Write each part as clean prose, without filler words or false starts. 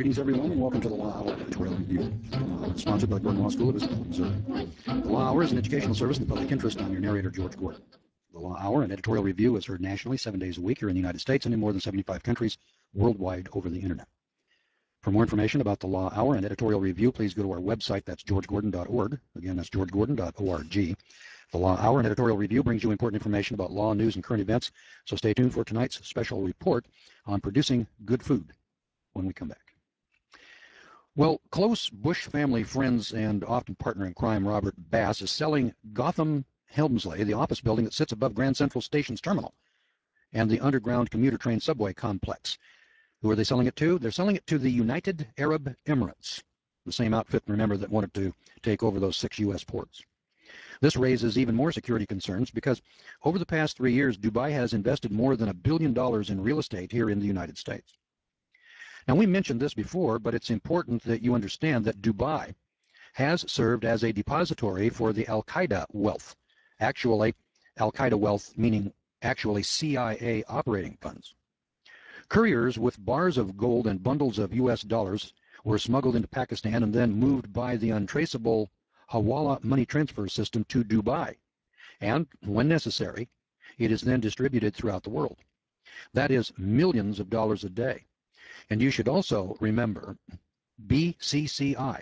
Greetings, everyone, and welcome to the Law Hour Editorial Review, sponsored by Gordon Law School of Missouri. The Law Hour is an educational service in the public interest. I'm your narrator, George Gordon. The Law Hour, an editorial review, is heard nationally 7 days a week here in the United States and in more than 75 countries worldwide over the Internet. For more information about the Law Hour and editorial review, please go to our website. That's georgegordon.org. Again, that's georgegordon.org. The Law Hour and editorial review brings you important information about law, news, and current events, so stay tuned for tonight's special report on producing good food when we come back. Well, close Bush family friends and often partner in crime, Robert Bass, is selling Gotham Helmsley, the office building that sits above Grand Central Station's terminal, and the underground commuter train subway complex. Who are they selling it to? They're selling it to the United Arab Emirates, the same outfit, remember, that wanted to take over those 6 U.S. ports. This raises even more security concerns because over the past 3 years, Dubai has invested more than $1 billion in real estate here in the United States. Now, we mentioned this before, but it's important that you understand that Dubai has served as a depository for the Al-Qaeda wealth. Actually, Al-Qaeda wealth meaning actually CIA operating funds. Couriers with bars of gold and bundles of U.S. dollars were smuggled into Pakistan and then moved by the untraceable Hawala money transfer system to Dubai. And, when necessary, it is then distributed throughout the world. That is millions of dollars a day. And you should also remember BCCI,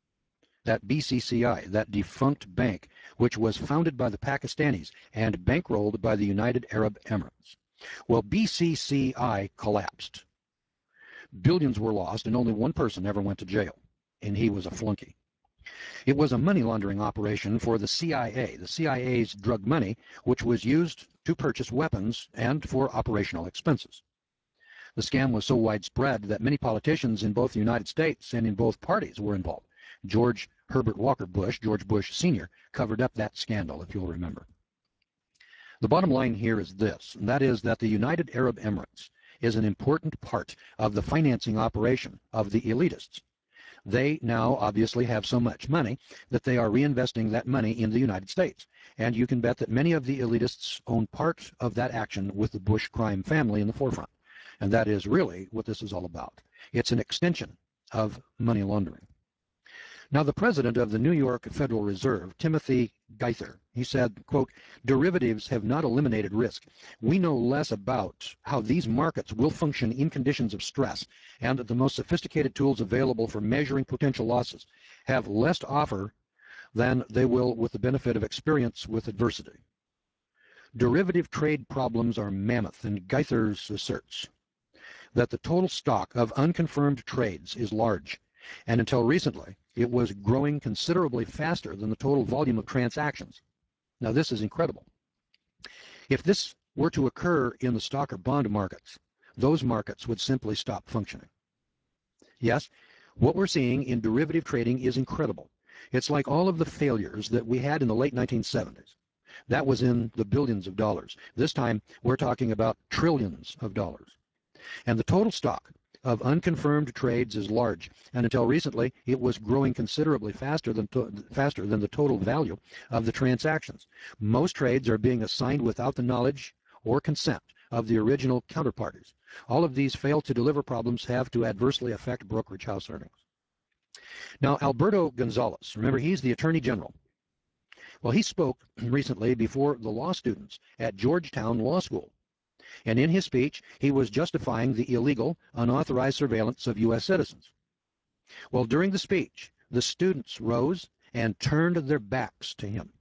that defunct bank, which was founded by the Pakistanis and bankrolled by the United Arab Emirates. Well, BCCI collapsed. Billions were lost, and only one person ever went to jail, and he was a flunky. It was a money laundering operation for the CIA, the CIA's drug money, which was used to purchase weapons and for operational expenses. The scam was so widespread that many politicians in both the United States and in both parties were involved. George Herbert Walker Bush, George Bush Sr., covered up that scandal, if you'll remember. The bottom line here is this, and that is that the United Arab Emirates is an important part of the financing operation of the elitists. They now obviously have so much money that they are reinvesting that money in the United States. And you can bet that many of the elitists own part of that action with the Bush crime family in the forefront. And that is really what this is all about. It's an extension of money laundering. Now, the president of the New York Federal Reserve, Timothy Geithner, he said, quote, "Derivatives have not eliminated risk. We know less about how these markets will function in conditions of stress, and the most sophisticated tools available for measuring potential losses have less to offer than they will with the benefit of experience with adversity. Derivative trade problems are mammoth," and Geithner asserts that the total stock of unconfirmed trades is large, and until recently, it was growing considerably faster than the total volume of transactions. Now, this is incredible. If this were to occur in the stock or bond markets, those markets would simply stop functioning. Yes, what we're seeing in derivative trading is incredible. It's like all of the failures that we had in the late 1970s. That was in the billions of dollars. This time, we're talking about trillions of dollars. And the total stock of unconfirmed trades is large, and until recently, it was growing considerably faster than the total value of the transactions. Most trades are being assigned without the knowledge or consent of the original counterparties. All of these fail to deliver problems have to adversely affect brokerage house earnings. Now, Alberto Gonzales, remember, he's the Attorney General. Well, he spoke recently before the law students at Georgetown Law School. And in his speech, he was justifying the illegal, unauthorized surveillance of U.S. citizens. Well, during the speech, the students rose and turned their backs to him.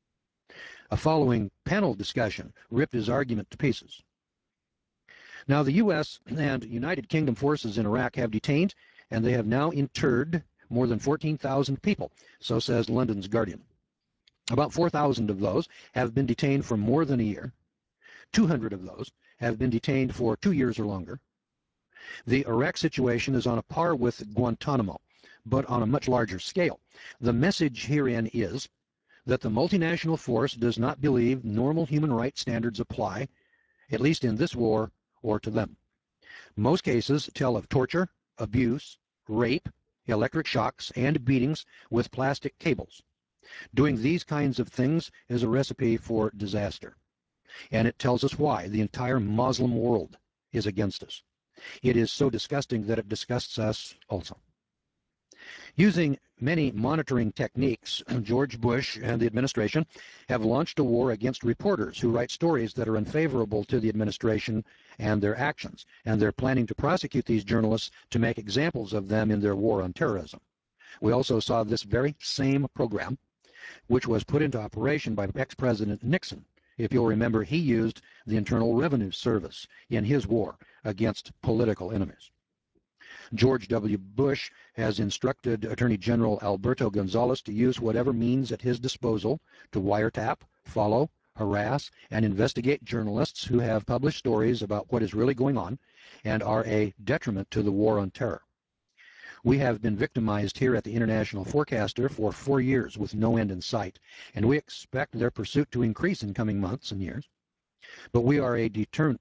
A following panel discussion ripped his argument to pieces. Now, the U.S. and United Kingdom forces in Iraq have detained, and they have now interred more than 14,000 people, so says London's Guardian. About 4,000 of those have been detained for more than a year. 200 of those have been detained for 2 years or longer. The Iraq situation is on a par with Guantanamo, but on a much larger scale. The message herein is that the multinational force does not believe normal human rights standards apply, at least in this war or to them. Most cases tell of torture, abuse, rape, electric shocks, and beatings with plastic cables. Doing these kinds of things is a recipe for disaster. And it tells us why the entire Muslim world is against us. It is so disgusting that it disgusts us also. Using many monitoring techniques, George Bush and the administration have launched a war against reporters who write stories that are unfavorable to the administration and their actions, and they're planning to prosecute these journalists to make examples of them in their war on terrorism. We also saw this very same program, which was put into operation by ex-President Nixon. If you'll remember, he used the Internal Revenue Service in his war against political enemies. George W. Bush has instructed Attorney General Alberto Gonzales to use whatever means at his disposal to wiretap, follow, harass, and investigate journalists who have published stories about what is really going on and are a detriment to the war on terror. We have been victimized here at the International Forecaster for 4 years with no end in sight, and we expect their pursuit to increase in coming months and years. But we are a detriment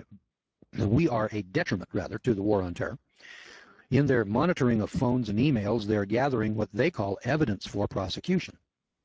to the war on terror. In their monitoring of phones and emails, they are gathering what they call evidence for prosecution.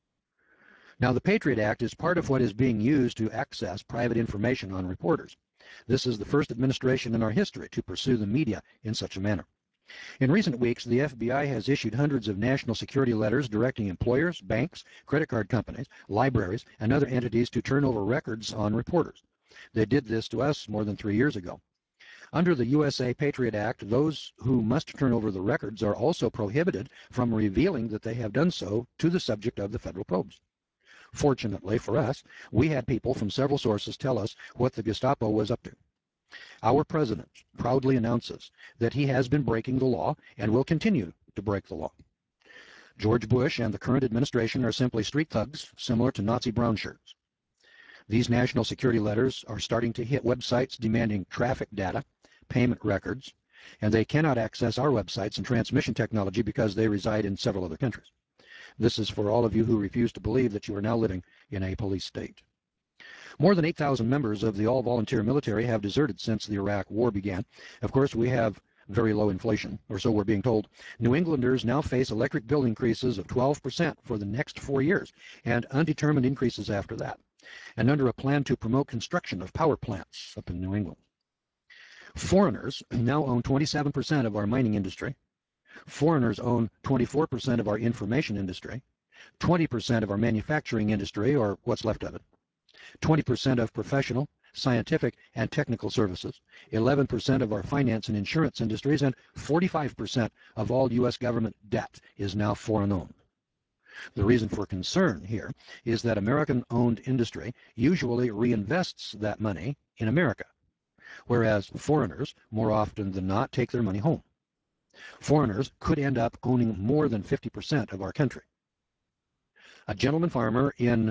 Now, the Patriot Act is part of what is being used to access private information on reporters. This is the first administration in our history to pursue the media in such a manner. In recent weeks, the FBI has issued hundreds of national security letters directing employers, banks, credit card companies, libraries, and other entities to turn over records on reporters. They did this to us more than 3 years ago. Under the USA Patriot Act, those who must turn over the records are also prohibited from revealing that they have done so to the subject of the federal probes. Fortunately for us, we had people from several sources tell us what the Gestapo was up to. Our president proudly announces that he has been breaking the law and will continue to break the law. George Bush and the current administration are simply street thugs, similar to Nazi brown shirts. These national security letters are starting to hit websites demanding traffic data, payment records, and they cannot access our websites and transmission technology because they reside in several other countries. This is for all of you who refuse to believe that you are now living in a police state. More than 8,000 members of the all-volunteer military have deserted since the Iraq War began. Of course, we have very low inflation, or so we're being told. New Englanders now face electric bill increases of 12% for the next 4 years, and undetermined increases after that, and under a plan to promote construction of power plants up in New England. Foreigners now own 27% of our mining industry. Foreigners own 24% of our information industry, 20% of our manufacturing industry, or what's left of it, 20% of professional, scientific, and technical services, 11% of our finance and insurance industries, and 45% of all U.S. government debt is now foreign-owned. The reason for concern here is that American-owned industry usually reinvests that money in America, whereas foreigners, more often than not, take their money home. Foreigners could end up owning more than 50% of our country. A gentleman farmer in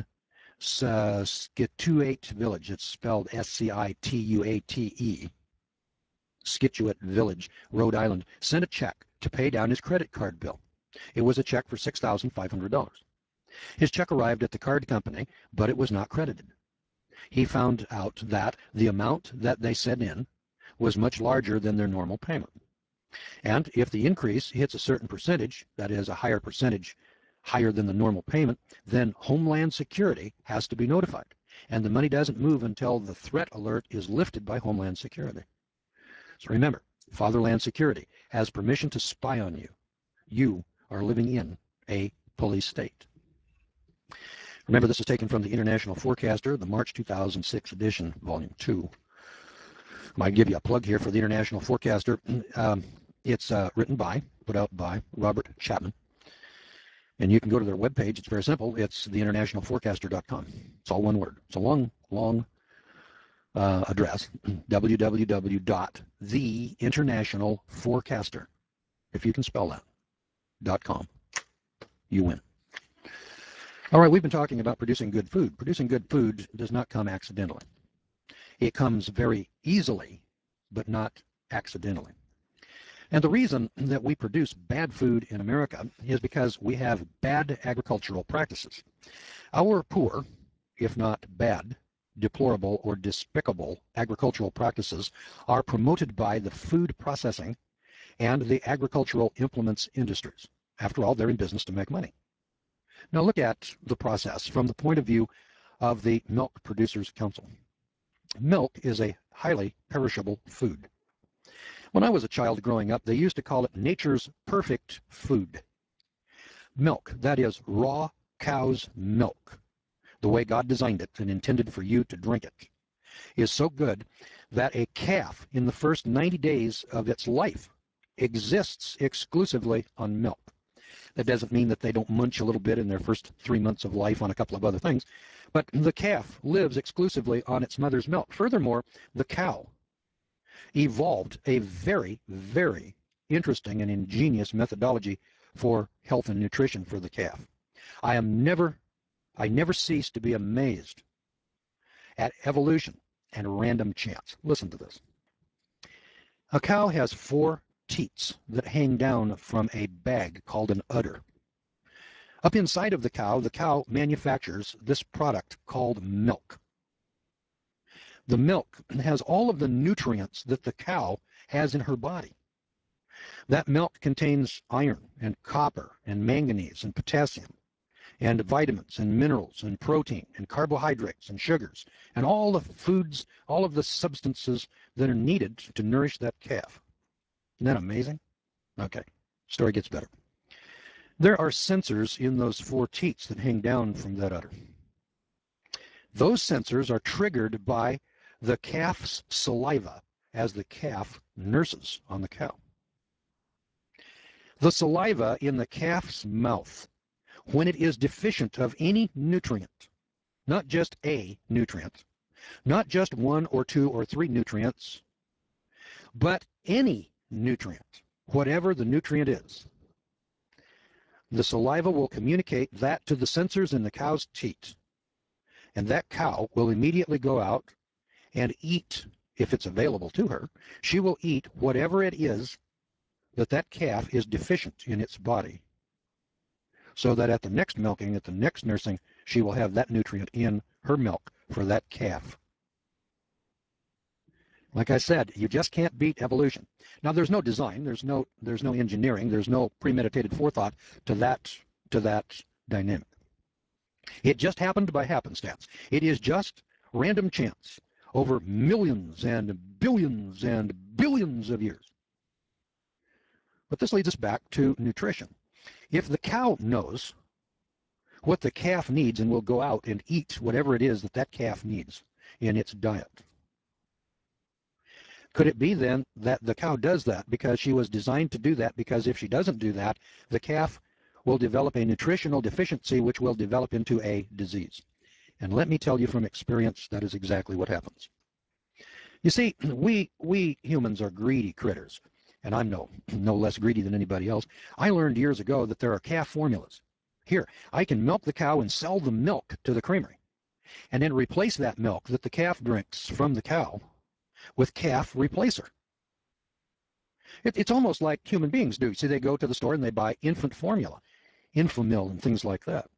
Scituate Village, it's spelled S-C-I-T-U-A-T-E, Scituate Village, Rhode Island, sent a check to pay down his credit card bill. It was a check for $6,500. His check arrived at the card company, but it was not credited. He found out that the amount that they sent in was much larger than their normal payment. And if the increase hits a certain percentage, that is a higher percentage higher than the normal payment, then Homeland Security has to be notified. And the money doesn't move until the threat alert is lifted by Homeland Security. So remember, Fatherland Security has permission to spy on you. You are living in a police state. Remember, this is taken from the International Forecaster, the March 2006 edition, Volume 2. I might give you a plug here for the International Forecaster. It's written by, put out by Robert Chapman. And you can go to their webpage. It's very simple. It's theinternationalforecaster.com. It's all one word. It's a long address, www.theinternationalforecaster, if you can spell that, .com. You win. All right, we've been talking about producing good food. Producing good food does not come accidentally. It comes very easily, but not accidentally. And the reason that we produce bad food in America is because we have bad agricultural practices. Our poor, if not bad, deplorable, or despicable agricultural practices are promoted by the food processing and the agricultural implements industries. After all, they're in business to make money. Now look at the process from the point of view of the Milk Producers Council. Milk is a highly perishable food. When I was a child growing up, they used to call it nature's perfect food. Milk, that is raw cow's milk, the way God designed it and intended for you to drink it, is so good that a calf in the first 90 days of its life exists exclusively on milk. That doesn't mean that they don't munch a little bit in their first 3 months of life on a couple of other things, but the calf lives exclusively on its mother's milk. Furthermore, the cow evolved a very, very interesting and ingenious methodology for health and nutrition for the calf. I never cease to be amazed at evolution and random chance. Listen to this. A cow has 4 teats that hang down from a bag called an udder. Up inside of the cow manufactures this product called milk. The milk has all of the nutrients that the cow has in her body. That milk contains iron and copper and manganese and potassium and vitamins and minerals and protein and carbohydrates and sugars and all the foods, all of the substances that are needed to nourish that calf. Isn't that amazing? Okay, story gets better. There are sensors in those 4 teats that hang down from that udder. Those sensors are triggered by the calf's saliva as the calf nurses on the cow. The saliva in the calf's mouth, when it is deficient of any nutrient, not just a nutrient, not just 1 or 2 or 3 nutrients, but any nutrient, whatever the nutrient is, the saliva will communicate that to the sensors in the cow's teat. And that cow will immediately go out and eat, if it's available to her, she will eat whatever it is that calf is deficient in its body, so that at the next milking, at the next nursing, she will have that nutrient in her milk for that calf. Like I said, you just can't beat evolution. Now, there's no design, there's no engineering, there's no premeditated forethought to that dynamic. It just happened by happenstance. It is just random chance over millions and billions of years. But this leads us back to nutrition. If the cow knows what the calf needs and will go out and eat whatever it is that calf needs in its diet, could it be then that the cow does that because she was designed to do that, because if she doesn't do that, the calf will develop a nutritional deficiency which will develop into a disease? And let me tell you from experience, that is exactly what happens. You see, we humans are greedy critters, and I'm no less greedy than anybody else. I learned years ago that there are calf formulas. Here, I can milk the cow and sell the milk to the creamery, and then replace that milk that the calf drinks from the cow with calf replacer. It's almost like human beings do. See, they go to the store and they buy infant formula, Infamil, and things like that.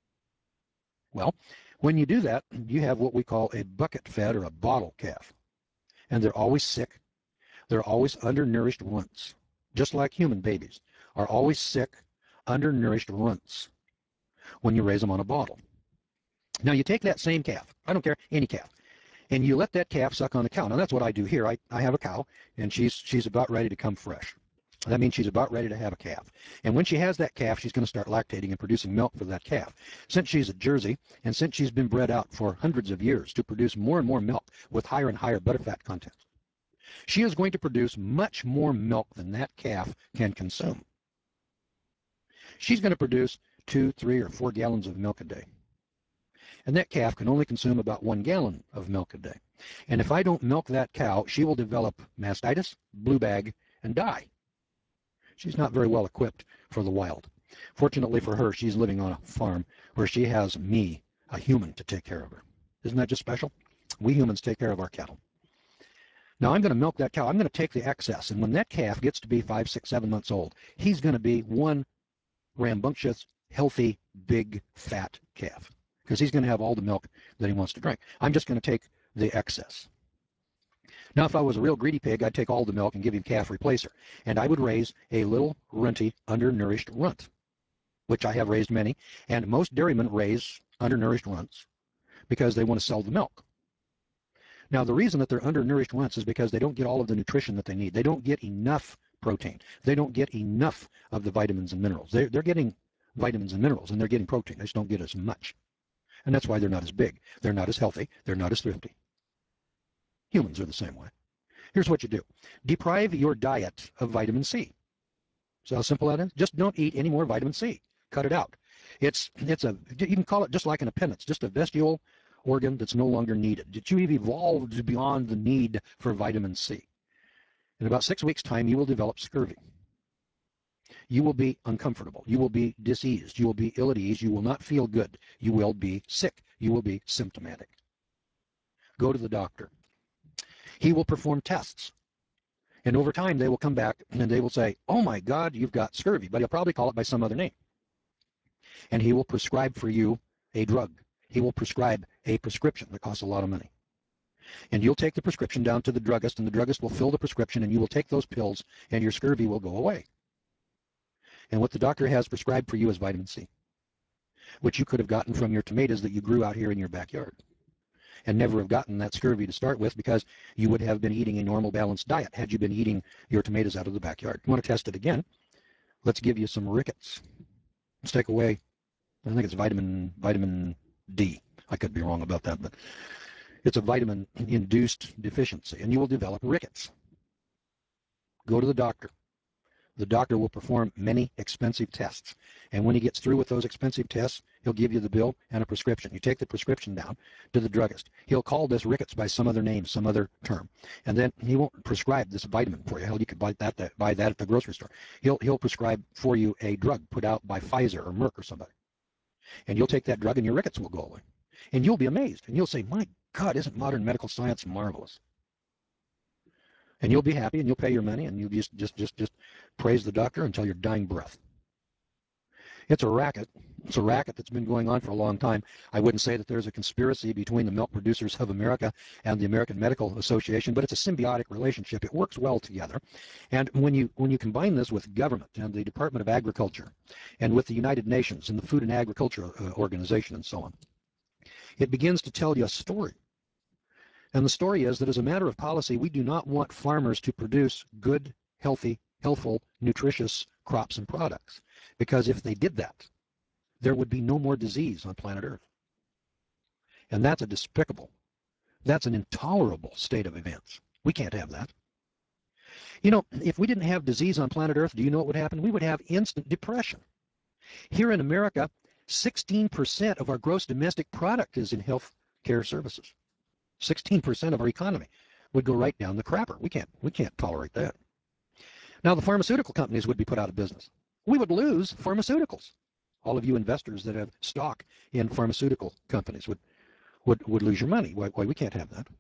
Well, when you do that, you have what we call a bucket-fed or a bottle calf. And they're always sick. They're always undernourished runts, just like human babies are always sick, undernourished runts when you raise them on a bottle. Now, you take that same calf, I don't care, any calf, and you let that calf suck on the cow. Now, that's what I do here. I have a cow, and she's about ready to come fresh. That means she's about ready to have a calf. And when she has that calf, she's going to start lactating and producing milk for that calf. Since she's a Jersey, and since she's been bred out for hundreds of years to produce more and more milk with higher and higher butterfat content, she is going to produce much more milk than that calf can consume. She's going to produce 2, 3, or 4 gallons of milk a day. And that calf can only consume about 1 gallon of milk a day. And if I don't milk that cow, she will develop mastitis, blue bag, and die. She's not very well equipped for the wild. Fortunately for her, she's living on a farm where she has me, a human, to take care of her. Isn't that just special? We humans take care of our cattle. Now, I'm going to milk that cow. I'm going to take the excess. And when that calf gets to be 5, 6, 7 months old, he's going to be one rambunctious, healthy, big, fat calf, because he's going to have all the milk that he wants to drink. I'm just going to take the excess. Now, if I was a real greedy pig, I'd take all the milk and give him calf replacer, and I would raise a little runty, undernourished runt, which I have raised many, and most dairymen raise undernourished runts because they want to sell the milk. Now, the reason that they're undernourished once is because they don't get all of the nutrition that they need. They don't get enough protein. They don't get enough of the vitamins and minerals. They're getting vitamins and minerals, and they're getting protein. They just don't get as much. And that's why they're not as big. They're not as healthy. They're not as thrifty. Humans are the same way. Here's what you do. Deprive your diet of vitamin C. So how simple that is? Just don't eat any more vitamin C. Cut it out. You can call it just like an appendix, just a vestigial organ that's no longer needed. That you've evolved beyond the need for vitamin C. In about 6 weeks' time, you will develop scurvy. You will be uncomfortable. You will be diseased. You will be ill at ease. You will not feel good. You will be sick. You will be symptomatic. Go to the doctor. He will perform tests. And over time, they will come back and they will say, oh my God, you've got scurvy. But he'll probably call it by some other name. And he will prescribe for you a drug. He will prescribe a prescription that costs a lot of money. And you'll take the prescription down to the druggist, and the druggist will fill the prescription, and you will take those pills, and your scurvy will go away. And what the doctor has prescribed for you is vitamin C, which you could have gotten from your tomatoes that you grew out here in your backyard, and never have gotten that scurvy to start with because you would have been eating a normal balanced diet had you been eating your tomatoes out of the backyard. You want to test it again? Let's give you some rickets. Let's take away, I think it's vitamin D. I could be wrong about that, but it's a vitamin-induced deficiency, and you will develop rickets. Go to the doctor. The doctor will perform many expensive tests, and when he gets through with those expensive tests, he'll give you the bill and a prescription. You take the prescription down to the druggist. He'll call this rickets by some other name, some other term, and then he won't prescribe this vitamin for you. Hell, you could buy that at the grocery store. He'll prescribe for you a drug put out by Pfizer or Merck or somebody, and you'll take that drug, and your rickets will go away, and you'll be amazed, and you'll say, "My God, isn't modern medical science marvelous?" And you'll be happy, and you'll pay your money, and you'll just praise the doctor until your dying breath. It's a racket. It's a racket that's been going on for a long time. I wouldn't say that there's a conspiracy between the milk producers of America and the American Medical Association, but it's a symbiotic relationship. It works well together. And when you combine this with government and the Department of Agriculture and with the United Nations and the Food and Agriculture Organization and so on, it begins to tell you a story. And the story is that as a matter of policy, we do not want farmers to produce good, healthy, healthful, nutritious crops and products. Because if they did that, there would be no more disease on planet Earth. And that's a despicable, that's an intolerable state of events. We can't have that. You know, if we didn't have disease on planet Earth, do you know what would happen? We would have instant depression. Here in America, 16% of our gross domestic product is in health care services. 16% of our economy would go right down the crapper. We can't tolerate that. Now the pharmaceutical companies would be put out of business. We would lose pharmaceuticals. All of you investors that have stock in pharmaceutical companies would lose your money. Why we can't have that?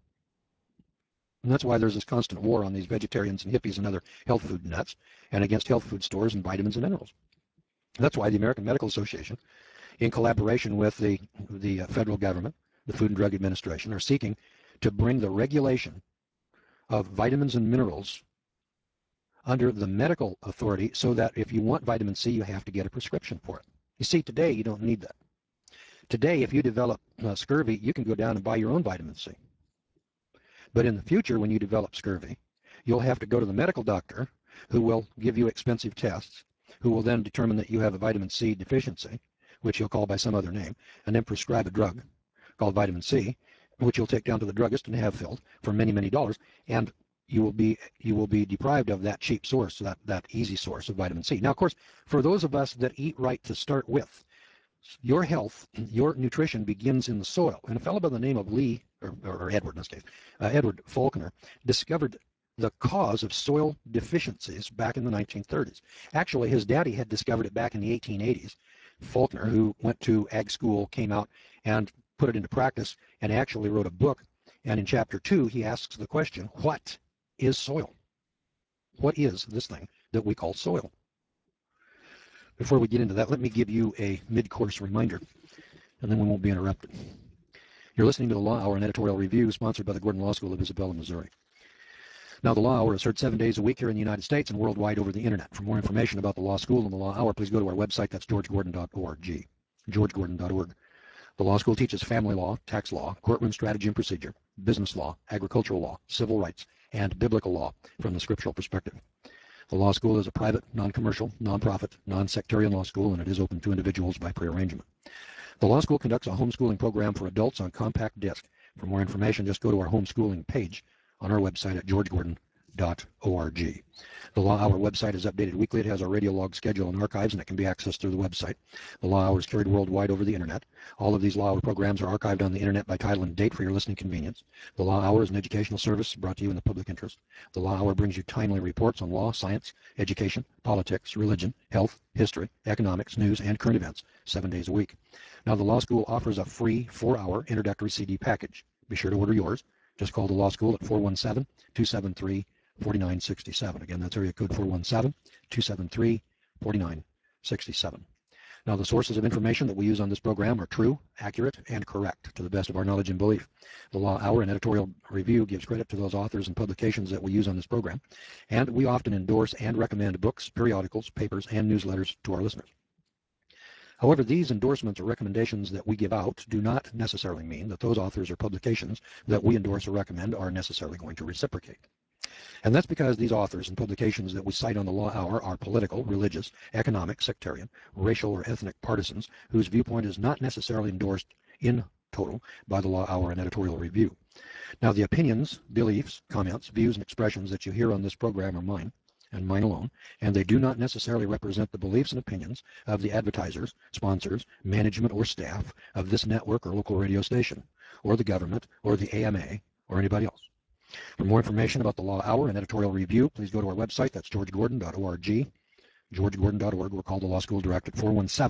And that's why there's this constant war on these vegetarians and hippies and other health food nuts and against health food stores and vitamins and minerals. That's why the American Medical Association, in collaboration with the federal government, the Food and Drug Administration, are seeking to bring the regulation of vitamins and minerals under the medical authority so that if you want vitamin C, you have to get a prescription for it. You see, today you don't need that. Today, if you develop scurvy, you can go down and buy your own vitamin C. But in the future, when you develop scurvy, you'll have to go to the medical doctor who will give you expensive tests, who will then determine that you have a vitamin C deficiency, which he'll call by some other name, and then prescribe a drug called vitamin C, which you'll take down to the druggist and have filled for many, many dollars, and you will be deprived of that cheap source, that easy source of vitamin C. Now, of course, for those of us that eat right to start with, your health, your nutrition begins in the soil. And a fellow by the name of Lee, or Edward in this case, Edward Faulkner, discovered the cause of soil deficiencies back in the 1930s. Actually, his daddy had discovered it back in the 1880s. Faulkner, who went to ag school, came out and put it into practice and actually wrote a book. And in chapter 2, he asks the question, what is soil? What is this thing that we call soil? Before we get into that, let me give you a mid-course reminder, and then we won't be interrupted. You're listening to the Law Hour, an editorial review sponsored by the Gordon Law School of Isabella, Missouri. Now, the Law Hour is heard 7 days a week here in the United States and worldwide over the internet. For more information about the Law School and the Law Hour, please go to our website. That's georgegordon.org. georgegordon.org. The law school teaches family law, tax law, courtroom strategy and procedure, business law, agricultural law, civil rights, and biblical law from the scriptural perspective. The law school is a private, non-commercial, non-profit, non-sectarian law school, and it is open to individuals by pre-arrangement. The law school conducts a homeschooling program for adults on compact disc. For more information, just go to our homeschooling page on our website at georgegordon.org. The Law Hour website is updated weekly. It has our radio log schedule and archives, and it can be accessed through the website. The Law Hour is carried worldwide over the internet. All of these Law Hour programs are archived on the internet by title and date for your listening convenience. The Law Hour is an educational service brought to you in the public interest. The Law Hour brings you timely reports on law, science, education, politics, religion, health, history, economics, news, and current events 7 days a week. Now, the Law School offers a free 4-hour introductory CD package. Be sure to order yours. Just call the Law School at 417-273-4967. Again, that's area code 417-273-4967. Now, the sources of information that we use on this program are true, accurate, and correct to the best of our knowledge and belief. The Law Hour and editorial review gives credit to those authors and publications that we use on this program, and we often endorse and recommend books, periodicals, papers, and newsletters to our listeners. However, these endorsements or recommendations that we give out do not necessarily mean that those authors or publications that we endorse or recommend are necessarily going to reciprocate. And that's because these authors and publications that we cite on the Law Hour are political, religious, economic, sectarian, racial, or ethnic partisans whose viewpoint is not necessarily endorsed in total by the Law Hour and editorial review. Now, the opinions, beliefs, comments, views, and expressions that you hear on this program are mine, and mine alone, and they do not necessarily represent the beliefs and opinions of the advertisers, sponsors, management, or staff of this network or local radio station, or the government, or the AMA, or anybody else. For more information about the Law Hour and editorial review, please go to our website. That's georgegordon.org, georgegordon.org, or call the Law School direct at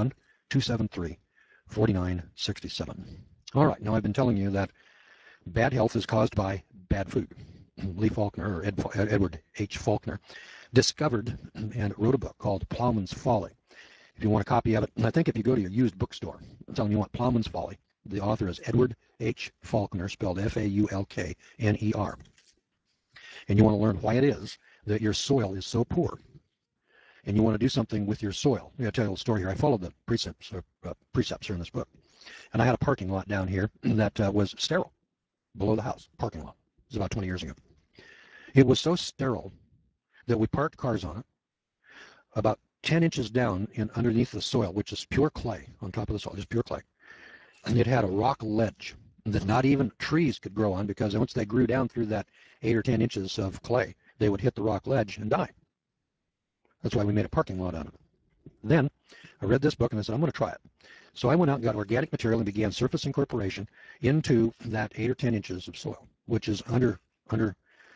417-273-4967. All right, now I've been telling you that bad health is caused by bad food. Lee Faulkner, or Edward H. Faulkner, discovered and wrote a book called Plowman's Folly. If you want a copy of it, and I think if you go to your used bookstore, I'm telling you what, Plowman's Folly, the author is Edward H. Faulkner, spelled Faulkner, and you want to learn why it is that your soil is so poor, and you want to do something with your soil. I'm going to tell you a little story here. I followed the precepts here in this book, and I had a parking lot down here that was sterile below the house, parking lot. It was about 20 years ago. It was so sterile that we parked cars on it about 10 inches down underneath the soil, which is pure clay on top of the soil, just pure clay. And it had a rock ledge that not even trees could grow on, because once they grew down through that 8 or 10 inches of clay, they would hit the rock ledge and die. That's why we made a parking lot out of it. Then I read this book and I said, I'm going to try it. So I went out and got organic material and began surface incorporation into that 8 or 10 inches of soil, which is undergirded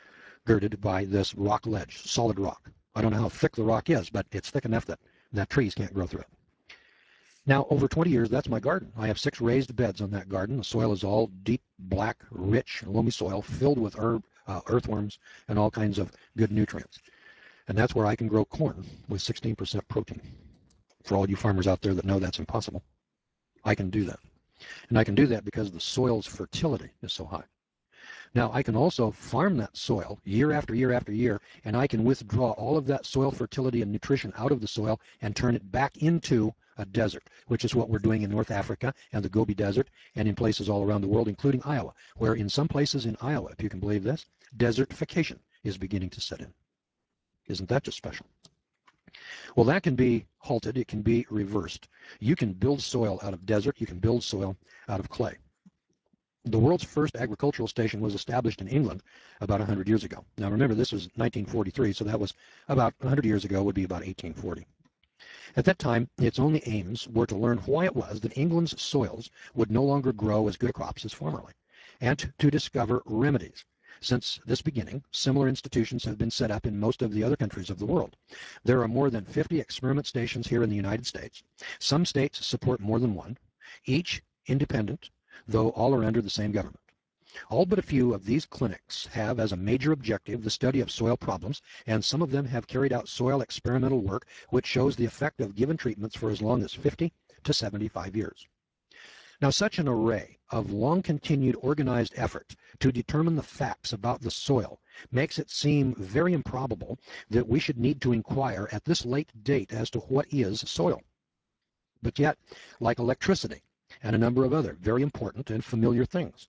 by this rock ledge, solid rock. I don't know how thick the rock is, but it's thick enough that trees can't grow through it. Now, over 20 years, that's my garden. I have 6 raised beds on that garden. The soil is all deep, black, rich, loamy soil filled with earthworms and all kinds of good nutrients. And that's where I can grow corn with 16% protein. For all you farmers out there that know that's impossible, I can do that. And I can do that because the soil's fertility is so high. Now, I can also farm that soil year after year after year, and I can withdraw all of that soil fertility and nutrition out of the soil and turn it back into a desert, which is what we're doing in North Africa and the Gobi Desert and in places all around the world, including Iowa, where in some places in Iowa, if you can believe this, desertification is beginning to set in. Isn't that just special? Well, that can be halted. It can be reversed. You can build soil out of desert. You can build soil out of clay. The world's first agricultural station was established in England about 100 years ago. Now, remember, this was 1943, so that was about 100 years ago, would be about 1840. At that time, its only aims were to learn why it was that England's soils would no longer grow as good crops as formerly, and to discover remedies. Since this beginning, similar institutions have been set up in most of the other countries of the world. There are more than 50 experiment stations here in the United States. Some states support more than one, each independent, though all are under the same government. All but a few of these clinics have as a major objective the study of soil problems, and some of them have carried out soil experimental work which shows the effect of given treatments for as long as 50 to 75 years. Now, such an array of long-continued organized effort to determine the facts about the soil makes it seem very improbable that we should need to inquire at this late date as to what is soil. But yet, like electricity and a number of other very important and familiar things,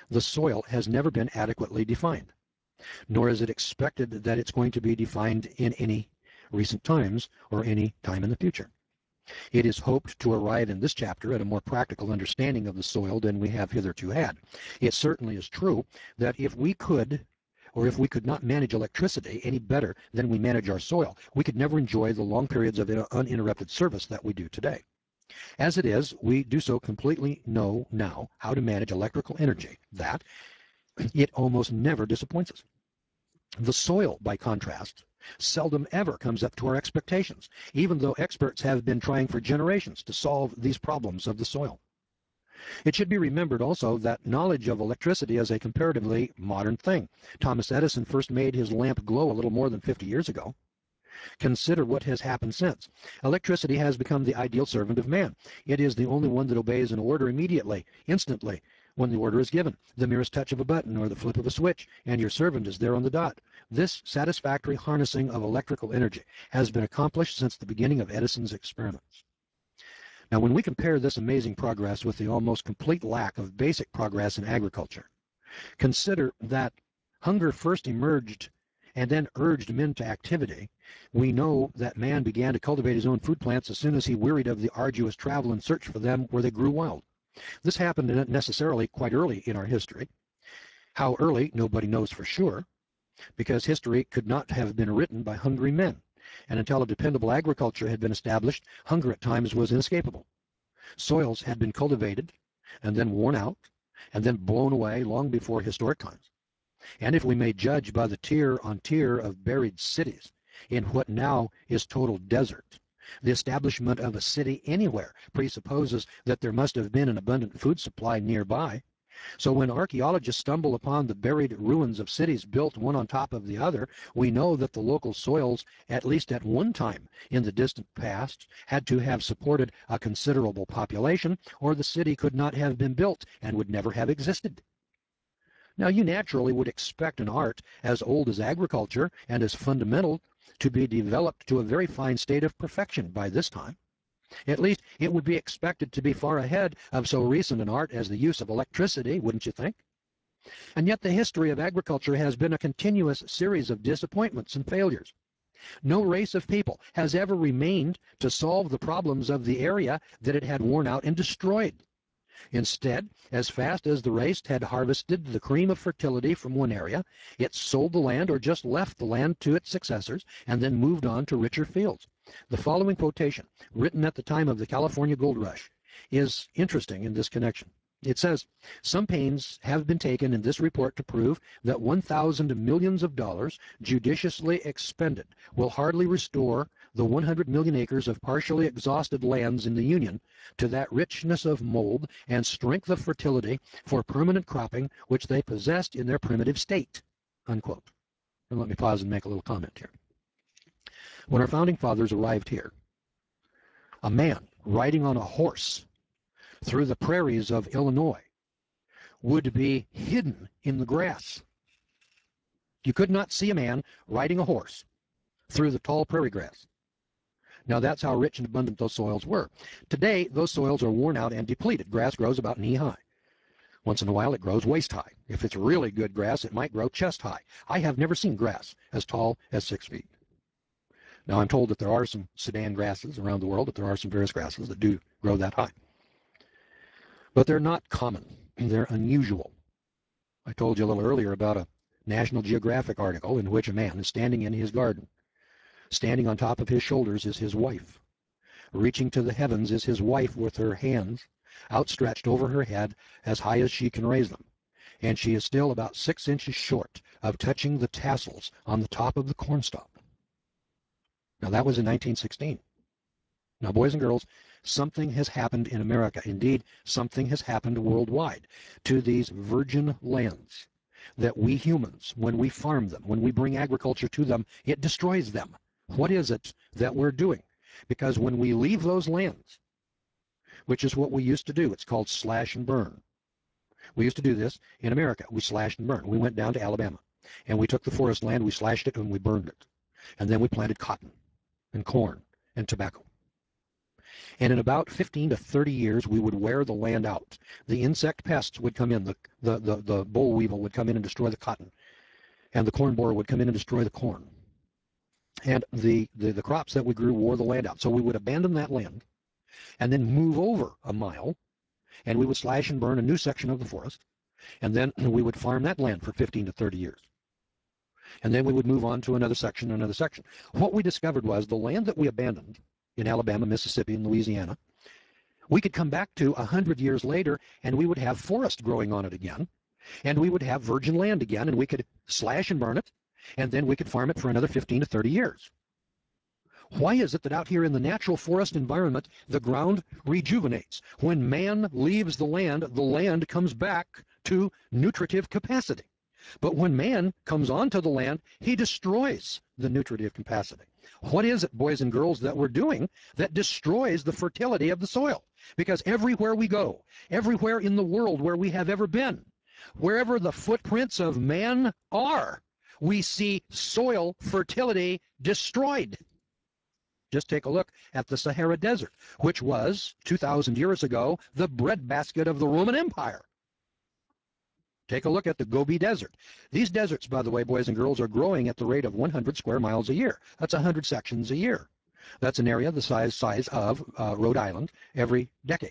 the soil has never been adequately defined, nor is it expected that it's going to be defined in any recent times or any time in the future. It is hoped to arrive in this chapter at a more practical understanding of the soil than we have hitherto had. It certainly is true that if we could, or if we could not manage electricity any better than we manage our soil, we could never enjoy the long periods of uninterrupted service that we do today. As it is, we do so completely know now how to manage electrical energy that it almost never disappoints us. The soil, by contrast, seldom ever comes up to our expectations, even though experts have been trying for generations to solve these problems of the soil. It should be remembered also that knowledge of electricity is a comparatively modern thing. Thomas Edison first made his lamp glow a little more than 50 years ago. Consider what has happened since. Electricity has become the ideal servant of man. It is the only one that obeys an order immediately, instantly, when the order is given. The merest touch of a button or the flip of a switch, and your servant is there on the dot. This satisfactory harnessing of electrical energy has been accomplished since the beginning of Edison's experiments. Now, when we compare this amazing progress with the almost complete lack of basic progress in agriculture, consider that hunger first emerged and then urged men to activity. We know that man began to cultivate his own food plants as soon as he wearied of the arduous travel and search for them where they grew wild. This happened necessarily quite early in our history. How early, nobody knows for sure, because history could not have been written by hungry men, and until a dependable agriculture had been established, hunger at times was inescapable. Soils had been cultivated and then worn out and then blown away long before historic times. And if we may judge by the tier on tier of buried cities in what now is total desert, the establishment of a city anywhere presupposes that there must have been an abundant food supply nearby. So when archaeologists stumble upon the buried ruins of cities built one on top of the other, we know that the local soils, at least at one time in the distant past, had to have supported a considerable population, or the city could not have been built and would never have existed. Now, you naturally would expect an art as old as agriculture and as fundamental to be developed to a very fine state of perfection by this time. At least it would be expected to be far ahead of so recent an art as the use of electricity, wouldn't you think? And yet the history of agriculture has been a continuous series of disappointments and failures. No race of people has ever remained to solve the problems of the area that it had worn out and destroyed. Instead, as fast as the race had harvested the cream of fertility from one area, it sold the land or just left the land to its successors and then moved on to richer fields. The following quotation, written at the time of the California Gold Rush, is interesting in this connection. It says, "Some pains have been taken in this report to prove that 1,000 millions of dollars judiciously expended will hardly restore the 100 million acres of partially exhausted lands in the Union to that richness of mold and strength of fertility for permanent cropping which they possessed in their primitive state." Unquote. And let me pause and make a little comment here. When our founding fathers arrived here, a man riding on a horse through the prairies of Illinois would be hidden in the grass. You could not see a man riding a horse through the tall prairie grass. Now that's how rich and abundant those soils were. Today, those soils are worn out and depleted. Grass grows about knee high. Once in a while, it grows waist high. If it's really good grass, it might grow chest high. I have never seen grass as tall as 6 feet. Now, I'm told that there are some Sudan grasses around the world, that there are some various grasses that do grow that high. But they're not common. They're unusual. I told you a little earlier about a National Geographic article in which a man is standing in his garden. Standing on top of his shoulders is his wife. Reaching to the heavens is his wife with her hands outstretched over her head as high as she can raise them. And she is still about 6 inches short of touching the tassels on the top of the cornstalk. Now that was in 1916. Now, boys and girls, something has happened in America. Indeed, something has happened worldwide to these virgin lands that we humans, when we farm them, when we bring agriculture to them, it destroys them. What is it that we're doing? Because when we leave those lands, which is what we used to do, it's called slash and burn. We used to do this in America. We slashed and burned. We went down to Alabama, and we took the forest land, we slashed it, and we burned it. And then we planted cotton and corn and tobacco. And in about 15 to 30 years, we would wear the land out. The insect pests would come in. The boll weevil would come in and destroy the cotton. And the corn borer would come in and destroy the corn. And the crops that we grew wore the land out. So we would abandon that land and then move over a mile, and we would slash and burn a new section of the forest. And then we would farm that land for 15 to 30 years. And then we would move on to another section, another section. What we discovered was the land that we abandoned in Alabama, Mississippi, and Louisiana, we could come back to 100 years later and we would have forest growing on it again, and we would have virgin land again, and we could slash and burn it, and then we could farm it for another 15 to 30 years. Why is it that out here in the natural forest environment, the ground rejuvenates? When man leaves the land comes back to nutritive capacity. But when man comes onto the land, he destroys the nutritive capacity. What is it, boys and girls, that we're doing that destroys the fertility of the soil? Because everywhere we go, everywhere in the world where we have ever been, wherever the footprints of man are, we see soil fertility destroyed. Just take a look at the Sahara Desert, which was, 2,000 years ago, the breadbasket of the Roman Empire. Take a look at the Gobi Desert. These deserts, by the way, boys and girls, are growing at the rate of 100 square miles a year. That's 100 sections a year. That's an area the size of Rhode Island every decade.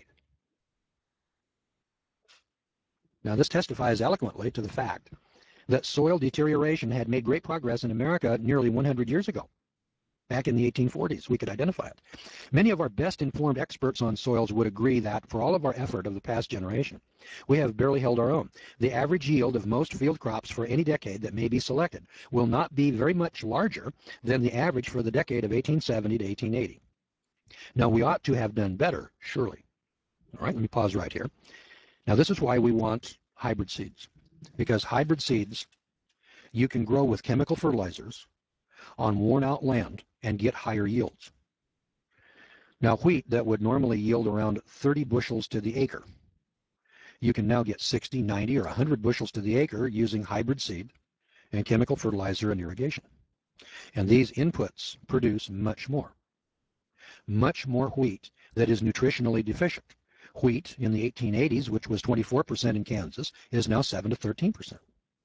Now, this testifies eloquently to the fact that soil deterioration had made great progress in America nearly 100 years ago. Back in the 1840s, we could identify it. Many of our best informed experts on soils would agree that for all of our effort of the past generation, we have barely held our own. The average yield of most field crops for any decade that may be selected will not be very much larger than the average for the decade of 1870 to 1880. Now, we ought to have done better, surely. All right, let me pause right here. Now, this is why we want hybrid seeds, because hybrid seeds you can grow with chemical fertilizers on worn out land and get higher yields. Now, wheat that would normally yield around 30 bushels to the acre, you can now get 60, 90, or 100 bushels to the acre using hybrid seed and chemical fertilizer and irrigation. And these inputs produce much more wheat that is nutritionally deficient. Wheat in the 1880s, which was 24% in Kansas, is now 7 to 13%.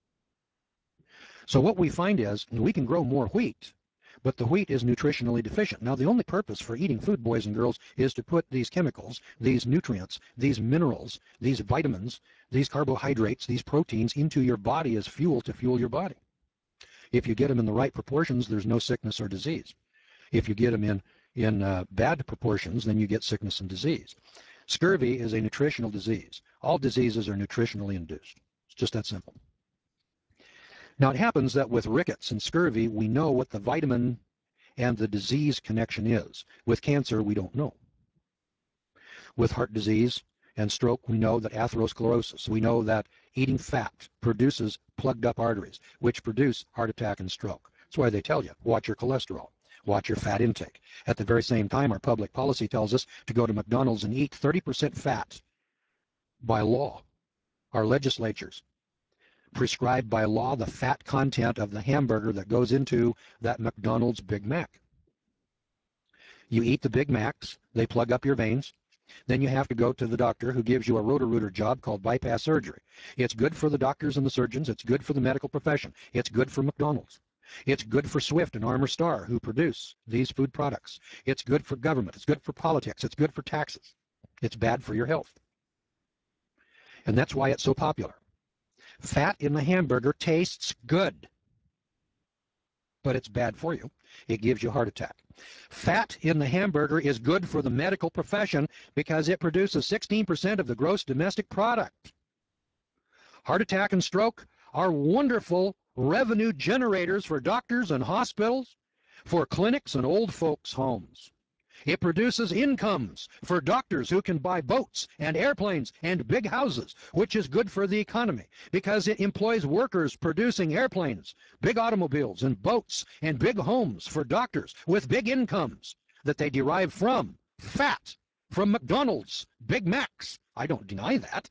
So what we find is we can grow more wheat, but the wheat is nutritionally deficient. Now, the only purpose for eating food, boys and girls, is to put these chemicals, these nutrients, these minerals, these vitamins, these carbohydrates, these proteins into your body as fuel to fuel your body. If you get them in the right proportions, there's no sickness or disease. If you get them in bad proportions, then you get sickness and disease. Scurvy is a nutritional disease. All diseases are nutritionally induced. It's just that simple. Now, it happens that with rickets and scurvy, we know what the vitamin and the disease connection is. With cancer, we don't know. With heart disease and stroke, we know that atherosclerosis. We know that eating fat produces plugged up arteries, which produce heart attack and stroke. That's why they tell you, watch your cholesterol, watch your fat intake. At the very same time, our public policy tells us to go to McDonald's and eat 30% fat by law. Our legislatures prescribed by law the fat content of the hamburger that goes into that McDonald's Big Mac. You eat the Big Macs, they plug up your veins, then you have to go to the doctor who gives you a Roto-Rooter job called bypass surgery. It's good for the doctors and the surgeons, it's good for the medical profession, it's good for McDonald's. It's good for Swift and Armour Star, who produce these food products. It's good for government, it's good for politics, it's good for taxes. It's bad for your health. And that's why it's so popular. Fat in the hamburger tastes good, but it's bad for you. It gives you a heart attack. Fat in the hamburger is good for the medical profession because it produces 16% of the gross domestic product. Heart attack and stroke are wonderful revenue generators for doctors and hospitals, for clinics and old folks' homes. It produces incomes for doctors who can buy boats and airplanes and big houses, which is good for the economy because it employs workers producing airplanes, big automobiles and boats and big homes for doctors with big incomes that they derive from fat, from McDonald's, Big Macs. I don't deny that.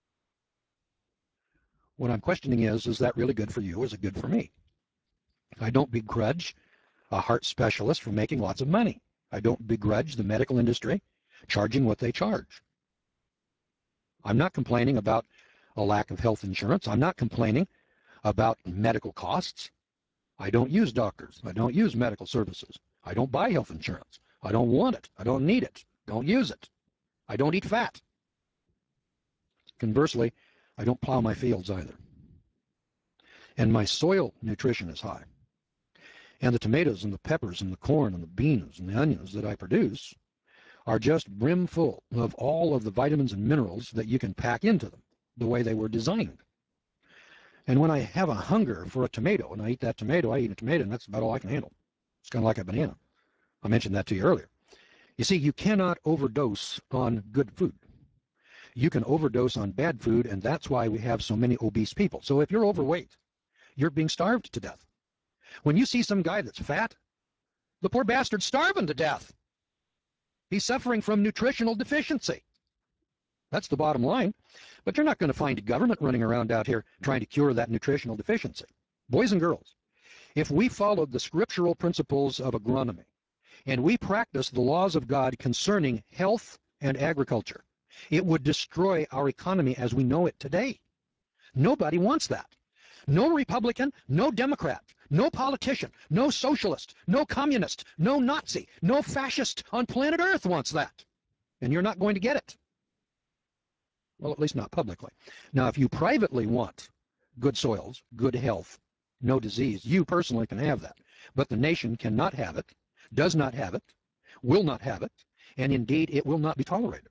What I'm questioning is that really good for you? Is it good for me? I don't begrudge a heart specialist for making lots of money. I don't begrudge the medical industry charging what they charge. I'm not complaining about a lack of health insurance. I'm not complaining about medical costs. I don't use doctors. I don't use medical services. I don't buy health insurance. I don't want it. I don't need it. Don't use it. I don't eat fat. Conversely, I don't plow my fields either. And my soil nutrition is high. And the tomatoes and the peppers and the corn and the beans and the onions that I produce are just brimful of all of the vitamins and minerals that you can pack into them the way they were designed. And when I have a hunger for a tomato and I eat that tomato, I eat a tomato, and that's about all I can handle. It's kind of like a banana. I mentioned that to you earlier. You see, you cannot overdose on good food. You can overdose on bad food, and that's why we have so many obese people. So if you're overweight, you're being starved to death. When you see some guy that's fat, the poor bastard's starving to death. He's suffering from nutritional deficiency. That's the bottom line. But you're not going to find government running around out here trying to cure that nutritional deficiency. Boys and girls, if we followed the scriptural principles of agronomy and we practiced the laws of God concerning health and agriculture, it would destroy our economy as we know it today. Nobody wants that. No Republican, no Democrat, no politician, no socialist, no communist, no Nazi, no fascist on planet Earth wants that. And you're not going to get it. Well, at least not publicly. Now, if you privately want good soils, good health, no disease, you personally can have that. But the nation cannot have it, does not have it, will not have it, and indeed it will not be tolerated.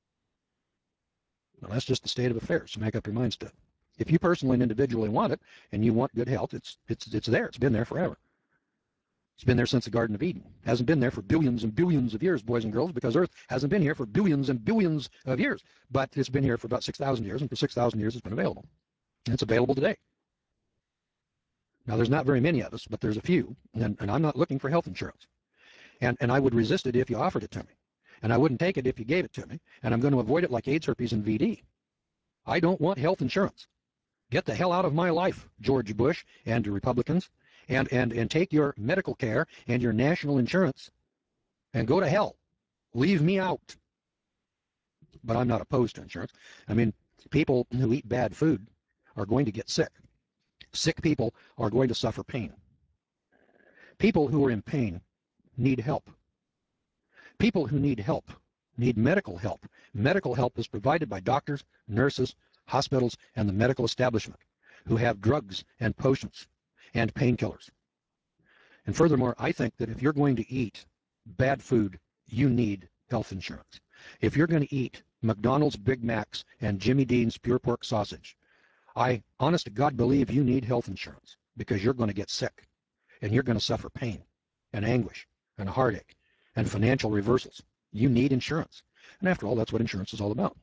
Well, that's just the state of affairs, so make up your minds to it. If you personally and individually want it, and you want good health, it's there. It's been there forever. It's been there since the Garden of Eden. It hasn't been there for billions and billions of years, boys and girls, because Earth hasn't been here for billions and billions of years. But it's been here for about 6,000 years, and for 6,000 years it's been available. And it's available today. Now, there's not very many of us, but there's a few, and I'm not looking for health insurance. And I would resist it if you offered it to me. And I wouldn't take it if you gave it to me. And I'm going to avoid it like AIDS, herpes, and VD. I don't want health insurance. Get the hell out of my life, George Bush and the Republicans, and take your medical care and your national insurance and go to hell. Leave me out. But I'm not opposed to insurance. I mean, people who eat bad food are going to get sick. Sick people are going to suffer pain. People who are in pain need help. People who need help need medical help. Medical help is provided by doctors, nurses, hospitals, and the medical establishment who have drugs and potions and painkillers. And furthermore, I think that if you're going to eat bad food, you need health insurance. If you're going to eat McDonald's Big Macs and Jimmy Dean's pure pork sausage, I honest to God believe you need health insurance because you're going to get sick and you're going to suffer pain and anguish and heartache and financial reversals. You need insurance. And after all, that's what insurance is all about.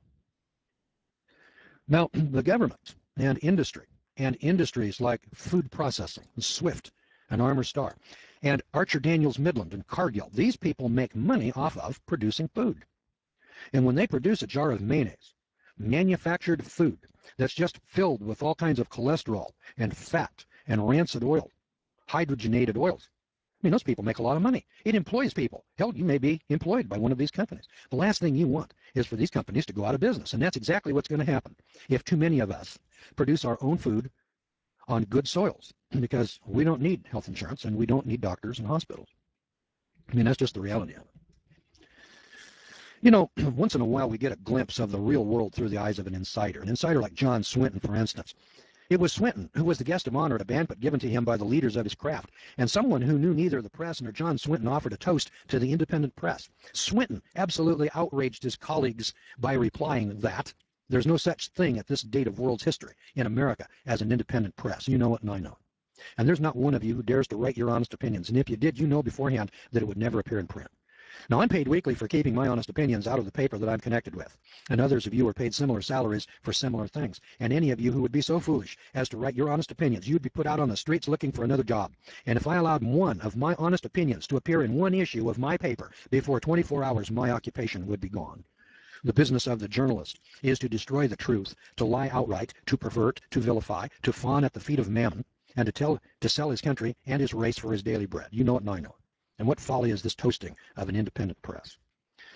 Now, the government and industries like food processing, Swift and Armour Star, and Archer Daniels Midland and Cargill, these people make money off of producing food. And when they produce a jar of mayonnaise, manufactured food that's just filled with all kinds of cholesterol and fat and rancid oil, hydrogenated oils, I mean, those people make a lot of money. It employs people. Hell, you may be employed by one of these companies. The last thing you want is for these companies to go out of business. And that's exactly what's going to happen if too many of us produce our own food on good soils, because we don't need health insurance and we don't need doctors and hospitals. I mean, that's just the reality of it. You know, once in a while we get a glimpse of the real world through the eyes of an insider like John Swinton, for instance. It was Swinton who was the guest of honor at a banquet given to him by the leaders of his craft, and someone who knew neither the press nor John Swinton offered a toast to the independent press. Swinton absolutely outraged his colleagues by replying that there's no such thing at this date of world's history in America as an independent press. You know it and I know it. And there's not one of you who dares to write your honest opinions, and if you did, you know beforehand that it would never appear in print. Now, I'm paid weekly for keeping my honest opinions out of the paper that I'm connected with, and others of you are paid similar salaries for similar things. And any of you who would be so foolish as to write your honest opinions, you'd be put out on the streets looking for another job. And if I allowed one of my honest opinions to appear in one issue of my paper, before 24 hours, my occupation would be gone. The business of the journalist is to destroy the truth, to lie outright, to pervert, to vilify, to fawn at the feet of mammon, and to sell his country and his race for his daily bread. You know it and I know it. And what folly is this toasting of an independent press?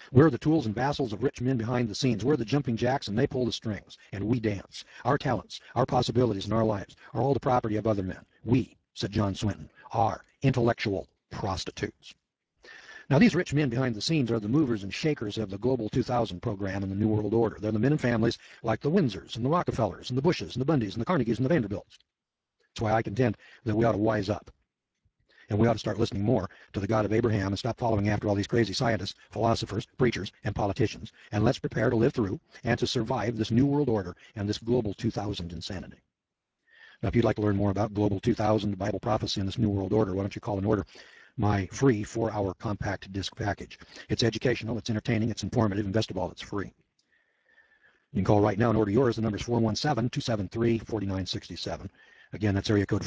We're the tools and vassals of rich men behind the scenes. We're the jumping jacks, and they pull the strings, and we dance. Our talents, our possibilities, and our lives are all the property of other men. We, said John Swinton, are intellectual prostitutes. Now, these rich men behind the scenes are the movers and shakers of the Global 2000 program and the New World Order. They're the men and families like the Windsors and the Rockefellers and the Bushes and the Bundys and the Carnegies and the Vanderbilts. That's why I contend that we ought to wise up. And we ought to start listening more to the God of Abraham and stop following after all these crazy scientists, philosophers, preachers, and politicians. And let's prepare to live through and to survive this New World Order and this Global 2000 insanity. Now, if you'd like to learn more about Global 2000, Bible prophecy, and this New World Order, why don't you call and order my free 4-hour compact disc package. It's educational, it's entertaining, it's informative, and best of all, it's free. You can call right now and order yours. The number is 417-273-4967. Again, that's area code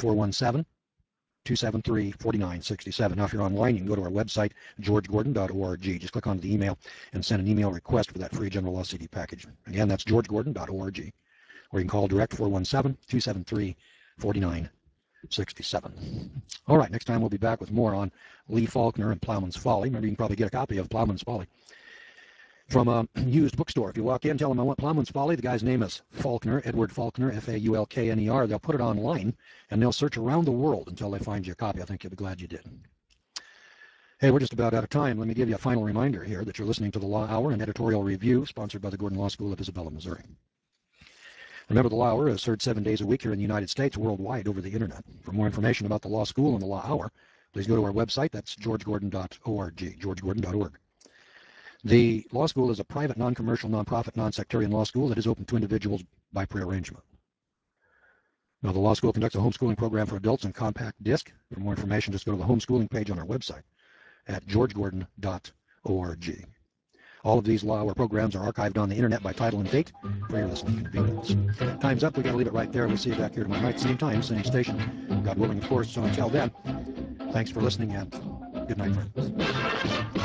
417-273-4967. Now, if you're online, you can go to our website, georgegordon.org. Just click on the email and send an email request for that free General Law CD package. Again, that's georgegordon.org. Or you can call direct 417-273-4967. All right, next time we'll be back with more on Lee Faulkner and Plowman's Folly. Remember, you can probably get a copy of Plowman's Folly from a used bookstore. If you walk in, tell them I want Plowman's Folly. The guy's name is Faulkner, Edward Faulkner, Faulkner. They'll put it online, and they'll search around the world until they find you a copy. I think you'll be glad you did. Hey, we're just about out of time. Let me give you a final reminder here that you're listening to the Law Hour, an editorial review sponsored by the Gordon Law School of Isabella, Missouri. Remember, the Law Hour is heard 7 days a week here in the United States, worldwide, over the internet. For more information about the Law School and the Law Hour, please go to our website. That's georgegordon.org, georgegordon.org. The Law School is a private, non-commercial, non-profit, non-sectarian law school that is open to individuals by prearrangement. Now, the Law School conducts a homeschooling program for adults in compact disc. For more information, just go to the homeschooling page on our website at georgegordon.org. All of these Law Hour programs are archived on the internet by title and date for your listening convenience. Time's up. We've got to leave it right there. We'll see you back here tomorrow night, same time, same station. God willing, of course. So until then, thanks for listening and good night, friends.